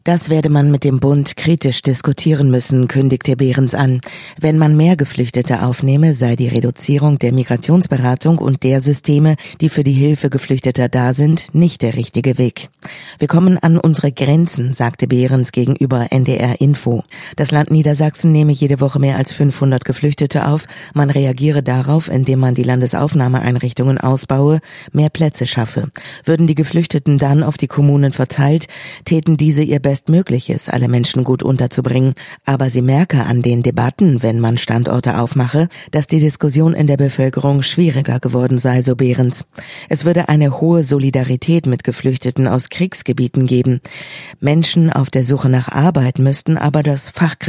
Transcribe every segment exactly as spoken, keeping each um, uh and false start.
Das werde man mit dem Bund kritisch diskutieren müssen, kündigte Behrens an. Wenn man mehr Geflüchtete aufnehme, sei die Reduzierung der Migrationsberatung und der Systeme, die für die Hilfe Geflüchteter da sind, nicht der richtige Weg. Wir kommen an unsere Grenzen, sagte Behrens gegenüber N D R Info. Das Land Niedersachsen nehme jede Woche mehr als fünfhundert Geflüchtete auf. Man reagiere darauf, indem man die Landesaufnahmeeinrichtungen ausbaue, mehr Plätze schaffe. Würden die Geflüchteten dann auf die Kommunen verteilt, täten diese ihr Bestmögliches, alle Menschen gut unterzubringen. Aber sie merke an den Debatten, wenn man Standorte aufmache, dass die Diskussion in der Bevölkerung schwieriger geworden sei, so Behrens. Es würde eine hohe Solidarität mit Geflüchteten aus Kriegsgebieten geben. Menschen auf der Suche nach Arbeit müssten aber das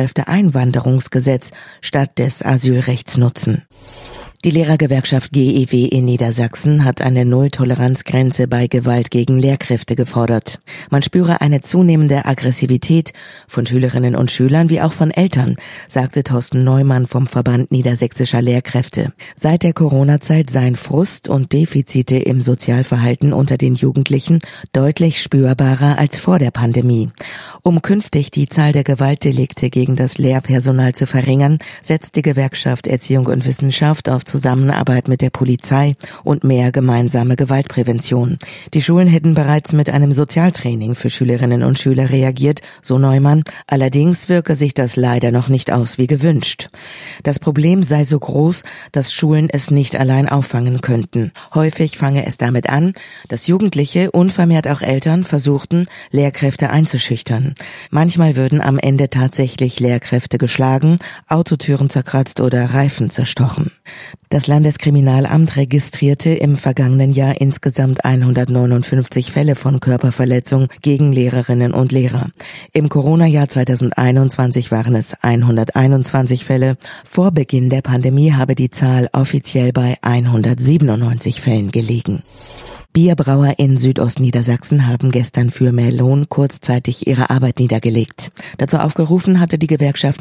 Fachkräfteeinwanderungsgesetz statt des Asylrechts nutzen. Die Lehrergewerkschaft G E W in Niedersachsen hat eine Null-Toleranz-Grenze bei Gewalt gegen Lehrkräfte gefordert. Man spüre eine zunehmende Aggressivität von Schülerinnen und Schülern wie auch von Eltern, sagte Thorsten Neumann vom Verband Niedersächsischer Lehrkräfte. Seit der Corona-Zeit seien Frust und Defizite im Sozialverhalten unter den Jugendlichen deutlich spürbarer als vor der Pandemie. Um künftig die Zahl der Gewaltdelikte gegen das Lehrpersonal zu verringern, setzt die Gewerkschaft Erziehung und Wissenschaft auf Zusammenarbeit mit der Polizei und mehr gemeinsame Gewaltprävention. Die Schulen hätten bereits mit einem Sozialtraining für Schülerinnen und Schüler reagiert, so Neumann. Allerdings wirke sich das leider noch nicht aus wie gewünscht. Das Problem sei so groß, dass Schulen es nicht allein auffangen könnten. Häufig fange es damit an, dass Jugendliche und vermehrt auch Eltern versuchten, Lehrkräfte einzuschüchtern. Manchmal würden am Ende tatsächlich Lehrkräfte geschlagen, Autotüren zerkratzt oder Reifen zerstochen. Das Landeskriminalamt registrierte im vergangenen Jahr insgesamt hundertneunundfünfzig Fälle von Körperverletzung gegen Lehrerinnen und Lehrer. Im Corona-Jahr zweitausendeinundzwanzig waren es hunderteinundzwanzig Fälle. Vor Beginn der Pandemie habe die Zahl offiziell bei hundertsiebenundneunzig Fällen gelegen. Bierbrauer in Südostniedersachsen haben gestern für mehr Lohn kurzzeitig ihre Arbeit niedergelegt. Dazu aufgerufen hatte die Gewerkschaft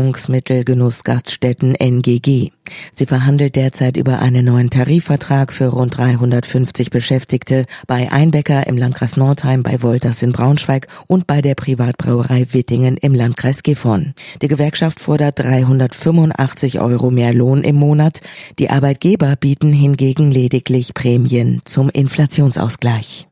Nahrungsmittelgenussgaststätten N G G. Sie verhandelt derzeit über einen neuen Tarifvertrag für rund dreihundertfünfzig Beschäftigte bei Einbecker im Landkreis Nordheim, bei Wolters in Braunschweig und bei der Privatbrauerei Wittingen im Landkreis Gifhorn. Die Gewerkschaft fordert dreihundertfünfundachtzig Euro mehr Lohn im Monat. Die Arbeitgeber bieten hingegen lediglich Prämien zum Inflationsausgleich.